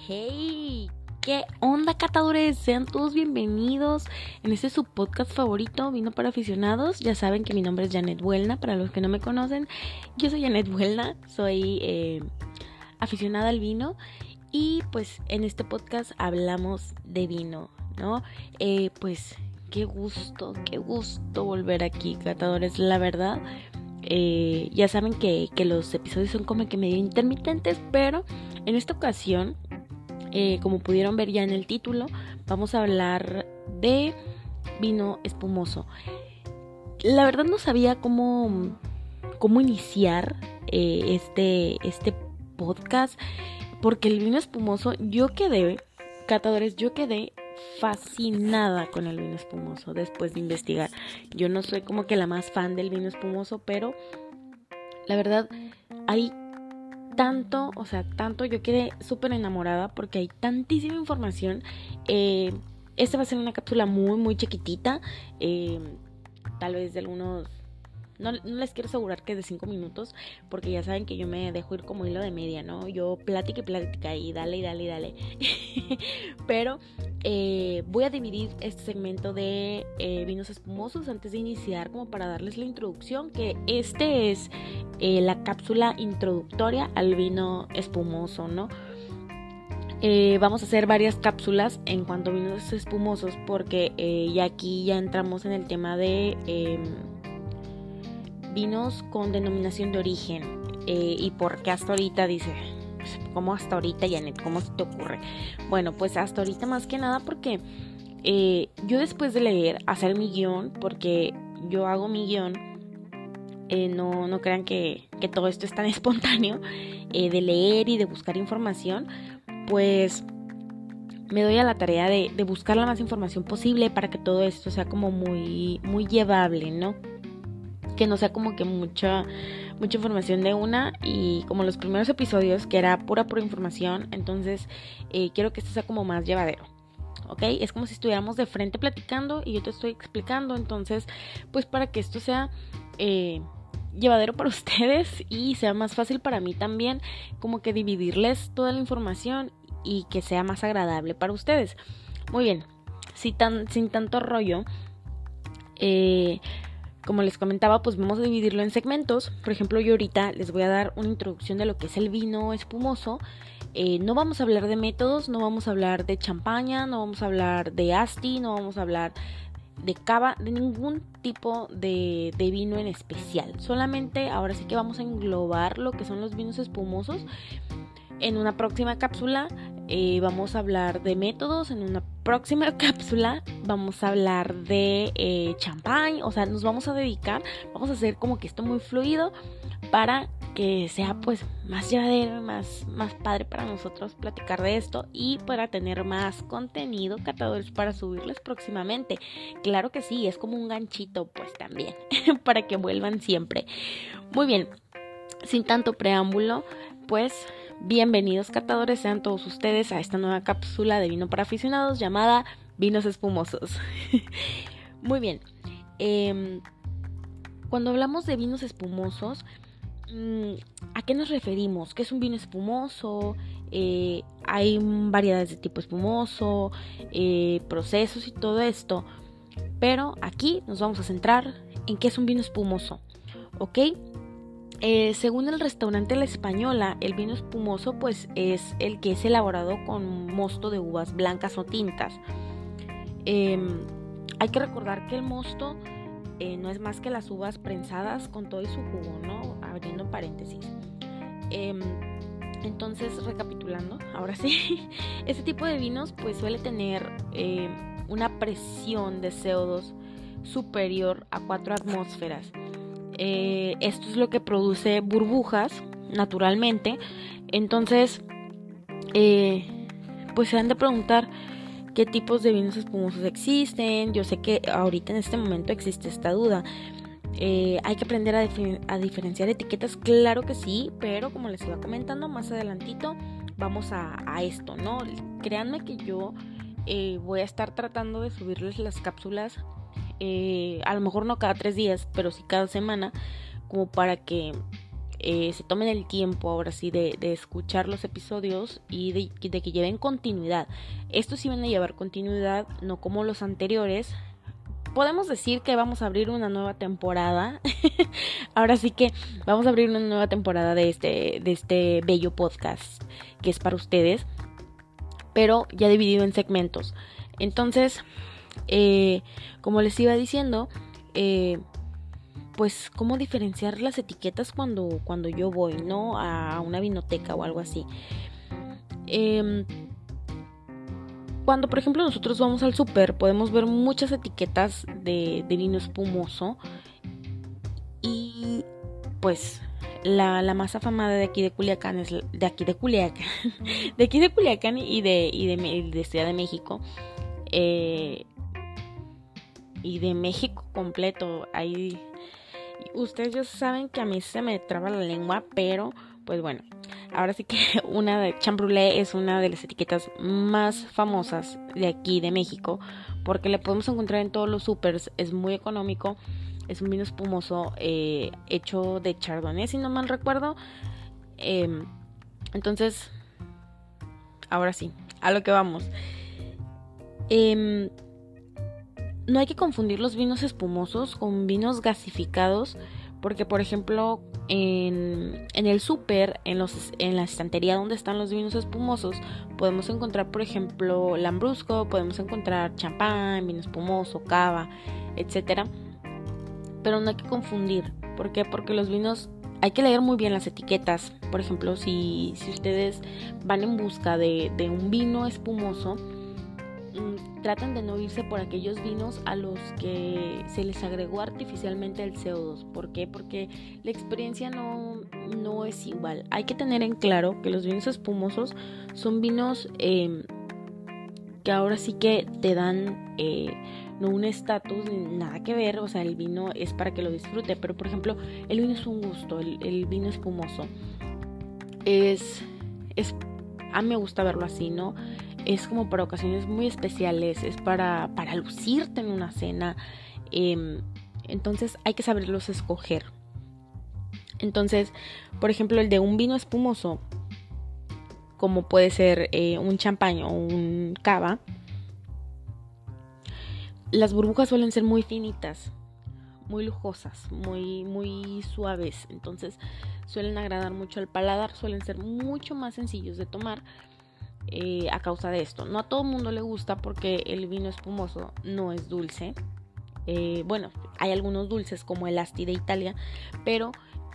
Hey, ¿qué onda, catadores? Sean todos bienvenidos en este su podcast favorito, Vino para Aficionados. Ya saben que mi nombre es Janet Buelna, para los que no me conocen. Yo soy Janet Buelna, soy aficionada al vino y pues en este podcast hablamos de vino, ¿no? Pues qué gusto volver aquí, catadores, la verdad. Ya saben que los episodios son como que medio intermitentes, pero en esta ocasión, como pudieron ver ya en el título, vamos a hablar de vino espumoso. La verdad no sabía cómo iniciar este podcast, porque el vino espumoso, yo quedé fascinada con el vino espumoso después de investigar. Yo no soy como que la más fan del vino espumoso, pero la verdad hay tanto, yo quedé súper enamorada porque hay tantísima información. Esta va a ser una cápsula muy chiquitita, tal vez de algunos... No les quiero asegurar que de 5 minutos, porque ya saben que yo me dejo ir como hilo de media, ¿no? Yo plática y dale. Pero voy a dividir este segmento de vinos espumosos antes de iniciar, como para darles la introducción, que este es la cápsula introductoria al vino espumoso, ¿no? Vamos a hacer varias cápsulas en cuanto a vinos espumosos, porque ya aquí ya entramos en el tema de... vinos con denominación de origen. ¿Y por qué hasta ahorita? Dice, ¿cómo hasta ahorita, Janet? ¿Cómo se te ocurre? Bueno, pues hasta ahorita más que nada porque yo después de leer, hacer mi guión, porque yo hago mi guión, no crean que todo esto es tan espontáneo, de leer y de buscar información, pues me doy a la tarea de buscar la más información posible para que todo esto sea como muy llevable, ¿no? Que no sea como que mucha información de una, y como los primeros episodios que era pura información. Entonces quiero que esto sea como más llevadero, ¿ok? Es como si estuviéramos de frente platicando y yo te estoy explicando. Entonces pues para que esto sea llevadero para ustedes y sea más fácil para mí también, como que dividirles toda la información y que sea más agradable para ustedes. Muy bien, sin tanto rollo, como les comentaba, pues vamos a dividirlo en segmentos. Por ejemplo, yo ahorita les voy a dar una introducción de lo que es el vino espumoso. No vamos a hablar de métodos, no vamos a hablar de champaña, no vamos a hablar de asti, no vamos a hablar de cava, de ningún tipo de vino en especial. Solamente ahora sí que vamos a englobar lo que son los vinos espumosos. En una próxima cápsula vamos a hablar de métodos. En una próxima cápsula vamos a hablar de champán. O sea, nos vamos a dedicar, vamos a hacer como que esto muy fluido para que sea pues más llevadero, más padre para nosotros platicar de esto, y para tener más contenido, catadores, para subirles próximamente. Claro que sí, es como un ganchito pues también para que vuelvan siempre. Muy bien, sin tanto preámbulo, pues bienvenidos, catadores, sean todos ustedes a esta nueva cápsula de vino para aficionados llamada Vinos Espumosos. Muy bien, cuando hablamos de vinos espumosos, ¿a qué nos referimos? ¿Qué es un vino espumoso? Hay variedades de tipo espumoso, procesos y todo esto, pero aquí nos vamos a centrar en qué es un vino espumoso, ¿ok? Según el restaurante La Española, el vino espumoso pues es el que es elaborado con mosto de uvas blancas o tintas. Hay que recordar que el mosto no es más que las uvas prensadas con todo y su jugo, ¿no? Abriendo paréntesis. Entonces, recapitulando, ahora sí, este tipo de vinos pues suele tener una presión de CO2 superior a 4 atmósferas. Esto es lo que produce burbujas naturalmente. Entonces pues se han de preguntar qué tipos de vinos espumosos existen. Yo sé que ahorita en este momento existe esta duda. Hay que aprender a diferenciar etiquetas, claro que sí, pero como les iba comentando más adelantito, vamos a esto, ¿no? Créanme que yo voy a estar tratando de subirles las cápsulas, a lo mejor no cada 3 días, pero sí cada semana, como para que se tomen el tiempo ahora sí de escuchar los episodios y de que lleven continuidad. Estos sí van a llevar continuidad, no como los anteriores. Podemos decir que vamos a abrir una nueva temporada. Ahora sí que vamos a abrir una nueva temporada de este bello podcast que es para ustedes, pero ya dividido en segmentos. Entonces, como les iba diciendo, pues cómo diferenciar las etiquetas cuando yo voy, ¿no? A una vinoteca o algo así. Cuando, por ejemplo, nosotros vamos al súper, podemos ver muchas etiquetas de vino espumoso. Y pues la más afamada de aquí de Culiacán es de aquí de Culiacán. De aquí de Culiacán y de Ciudad de México. Y de México completo. Ahí ustedes ya saben que a mí se me traba la lengua, pero pues bueno. Ahora sí que una de Champ Brulé es una de las etiquetas más famosas de aquí de México, porque la podemos encontrar en todos los supers, es muy económico, es un vino espumoso hecho de Chardonnay, si no mal recuerdo. Entonces, ahora sí, a lo que vamos. No hay que confundir los vinos espumosos con vinos gasificados, porque por ejemplo en el súper, en la estantería donde están los vinos espumosos, podemos encontrar por ejemplo lambrusco, podemos encontrar champán, vino espumoso, cava, etcétera. Pero no hay que confundir. ¿Por qué? Porque los vinos hay que leer muy bien las etiquetas. Por ejemplo, si ustedes van en busca de un vino espumoso, traten de no irse por aquellos vinos a los que se les agregó artificialmente el CO2. ¿Por qué? Porque la experiencia no es igual. Hay que tener en claro que los vinos espumosos son vinos que ahora sí que te dan no un estatus, nada que ver. O sea, el vino es para que lo disfrute, pero por ejemplo el vino es un gusto. El vino espumoso a mí me gusta verlo así, ¿no? Es como para ocasiones muy especiales, es para lucirte en una cena. Entonces hay que saberlos escoger. Entonces, por ejemplo, el de un vino espumoso, como puede ser un champán o un cava, las burbujas suelen ser muy finitas, muy lujosas, muy suaves. Entonces suelen agradar mucho al paladar, suelen ser mucho más sencillos de tomar. A causa de esto, no a todo el mundo le gusta porque el vino espumoso no es dulce. Bueno, hay algunos dulces como el Asti de Italia, pero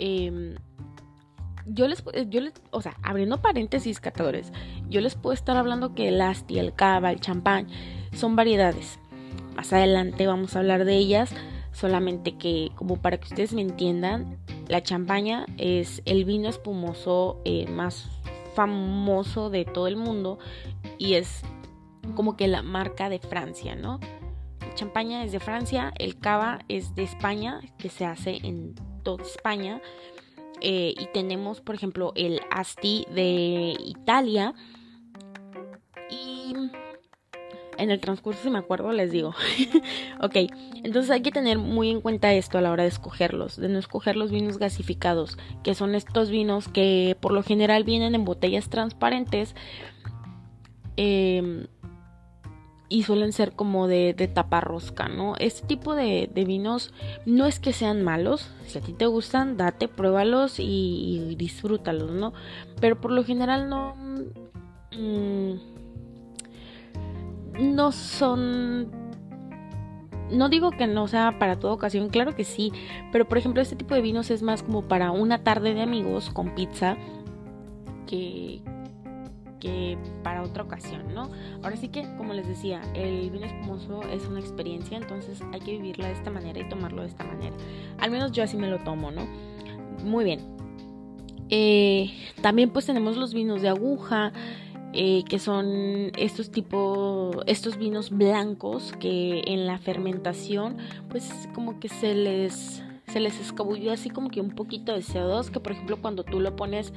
yo les, o sea, abriendo paréntesis, catadores, yo les puedo estar hablando que el Asti, el cava, el champán son variedades. Más adelante vamos a hablar de ellas, solamente que como para que ustedes me entiendan, la champaña es el vino espumoso más famoso de todo el mundo y es como que la marca de Francia, ¿no? La champaña es de Francia, el cava es de España, que se hace en toda España, y tenemos por ejemplo el Asti de Italia. Y en el transcurso, si me acuerdo, les digo. Ok, entonces hay que tener muy en cuenta esto a la hora de escogerlos, de no escoger los vinos gasificados, que son estos vinos que por lo general vienen en botellas transparentes y suelen ser como de taparrosca, ¿no? Este tipo de vinos no es que sean malos, si a ti te gustan, date, pruébalos y disfrútalos, ¿no? Pero por lo general no son, no digo que no sea para toda ocasión, claro que sí, pero por ejemplo este tipo de vinos es más como para una tarde de amigos con pizza que para otra ocasión, ¿no? Ahora sí que, como les decía, el vino espumoso es una experiencia, entonces hay que vivirla de esta manera y tomarlo de esta manera. Al menos yo así me lo tomo, ¿no? Muy bien. También pues tenemos los vinos de aguja, que son estos vinos blancos que en la fermentación pues como que se les escabulló así como que un poquito de CO2, que por ejemplo cuando tú lo pones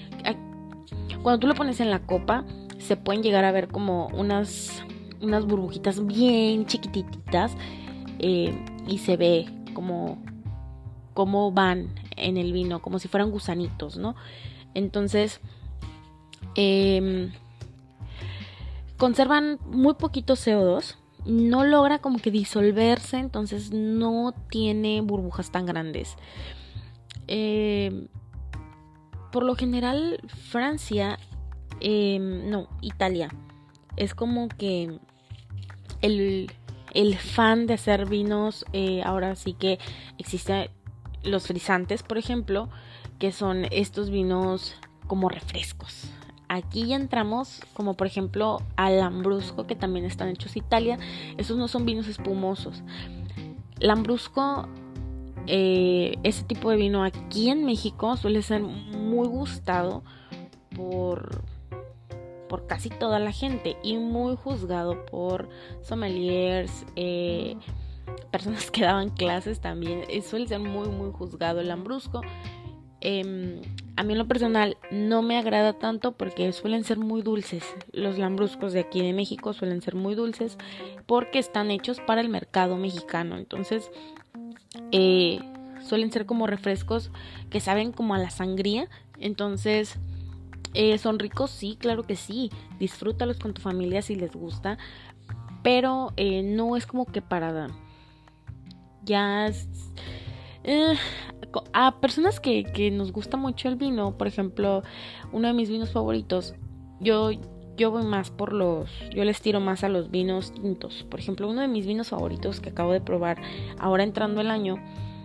en la copa se pueden llegar a ver como unas burbujitas bien chiquititas, y se ve como van en el vino, como si fueran gusanitos, ¿no? Entonces, conservan muy poquito CO2, no logra como que disolverse, entonces no tiene burbujas tan grandes. Por lo general, Francia, Italia, es como que el fan de hacer vinos. Ahora sí que existen los frisantes, por ejemplo, que son estos vinos como refrescos. Aquí ya entramos, como por ejemplo al Lambrusco, que también están hechos en Italia. Esos no son vinos espumosos. Lambrusco, ese tipo de vino aquí en México suele ser muy gustado por casi toda la gente y muy juzgado por sommeliers, personas que daban clases también. Suele ser muy muy juzgado el Lambrusco. A mí en lo personal no me agrada tanto porque suelen ser muy dulces. Los lambruscos de aquí de México suelen ser muy dulces porque están hechos para el mercado mexicano. Entonces suelen ser como refrescos que saben como a la sangría. Entonces son ricos, sí, claro que sí. Disfrútalos con tu familia si les gusta, pero no es como que para ya a personas que nos gusta mucho el vino. Por ejemplo, uno de mis vinos favoritos, yo voy más yo les tiro más a los vinos tintos. Por ejemplo, uno de mis vinos favoritos que acabo de probar ahora entrando el año,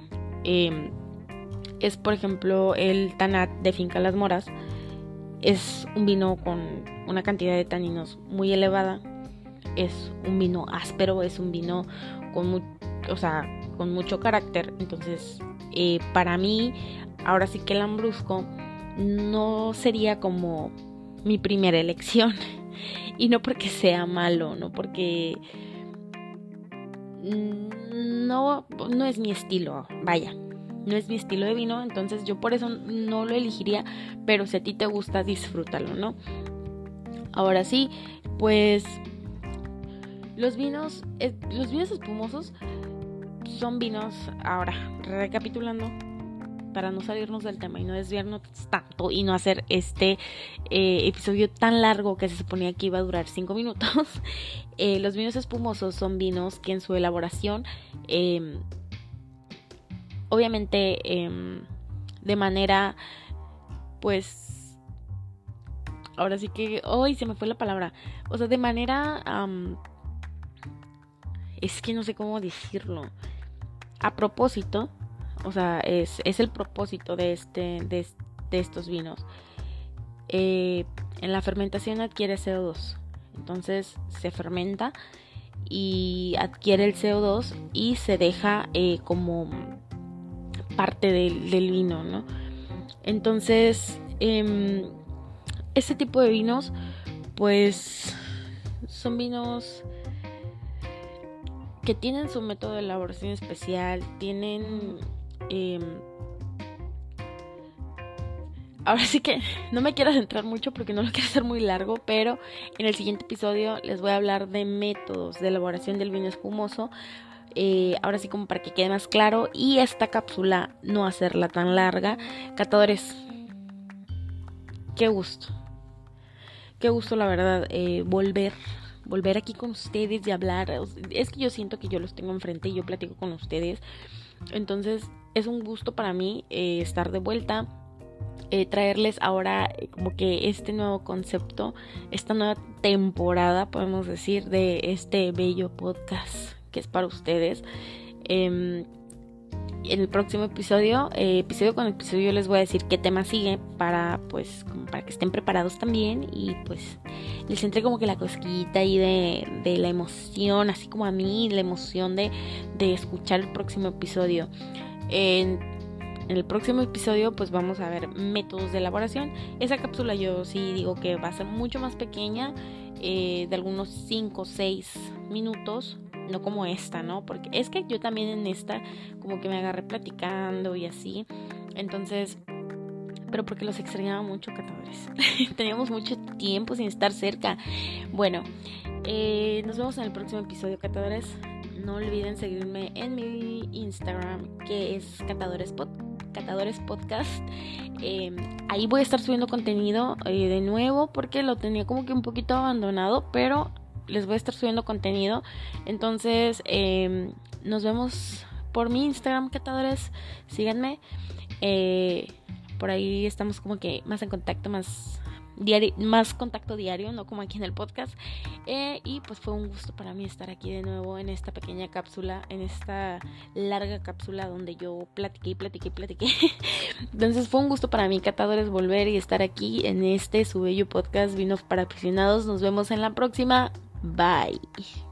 es por ejemplo el Tanat de Finca Las Moras. Es un vino con una cantidad de taninos muy elevada. Es un vino áspero, es un vino con mucho carácter. Entonces, para mí, ahora sí que el Lambrusco no sería como mi primera elección. Y no porque sea malo, no porque no es mi estilo, vaya. No es mi estilo de vino, entonces yo por eso no lo elegiría, pero si a ti te gusta, disfrútalo, ¿no? Ahora sí, pues los vinos espumosos son vinos, ahora recapitulando, para no salirnos del tema y no desviarnos tanto y no hacer este episodio tan largo que se suponía que iba a durar 5 minutos. Los vinos espumosos son vinos que en su elaboración obviamente de manera, pues, ahora sí que, ¡ay! Se me fue la palabra. O sea, de manera, es que no sé cómo decirlo. A propósito, o sea, es el propósito de estos vinos. En la fermentación adquiere CO2. Entonces se fermenta y adquiere el CO2 y se deja como parte del vino, ¿no? Entonces, este tipo de vinos, pues, son vinos que tienen su método de elaboración especial, tienen... ahora sí que no me quiero adentrar mucho porque no lo quiero hacer muy largo, pero en el siguiente episodio les voy a hablar de métodos de elaboración del vino espumoso. Ahora sí como para que quede más claro y esta cápsula no hacerla tan larga. Catadores, qué gusto la verdad, volver aquí con ustedes y hablar. Es que yo siento que yo los tengo enfrente y yo platico con ustedes, entonces es un gusto para mí estar de vuelta, traerles ahora como que este nuevo concepto, esta nueva temporada, podemos decir, de este bello podcast que es para ustedes. En el próximo episodio con episodio les voy a decir qué tema sigue para que estén preparados también y pues les entre como que la cosquillita ahí de la emoción, así como a mí la emoción de escuchar el próximo episodio. En el próximo episodio pues vamos a ver métodos de elaboración. Esa cápsula yo sí digo que va a ser mucho más pequeña, de algunos 5 o 6 minutos, no como esta, ¿no? Porque es que yo también en esta como que me agarré platicando y así. Entonces, pero porque los extrañaba mucho, catadores. Teníamos mucho tiempo sin estar cerca. Bueno, nos vemos en el próximo episodio, catadores. No olviden seguirme en mi Instagram, que es catadorespod. Catadores Podcast. Ahí voy a estar subiendo contenido de nuevo porque lo tenía como que un poquito abandonado, pero les voy a estar subiendo contenido. Entonces nos vemos por mi Instagram, Catadores. Síganme. Por ahí estamos como que más en contacto, más contacto diario, no como aquí en el podcast. Y pues fue un gusto para mí estar aquí de nuevo en esta pequeña cápsula, en esta larga cápsula donde yo platiqué. Entonces fue un gusto para mí, Catadores, volver y estar aquí en su bello podcast Vinos para Aficionados. Nos vemos en la próxima. Bye.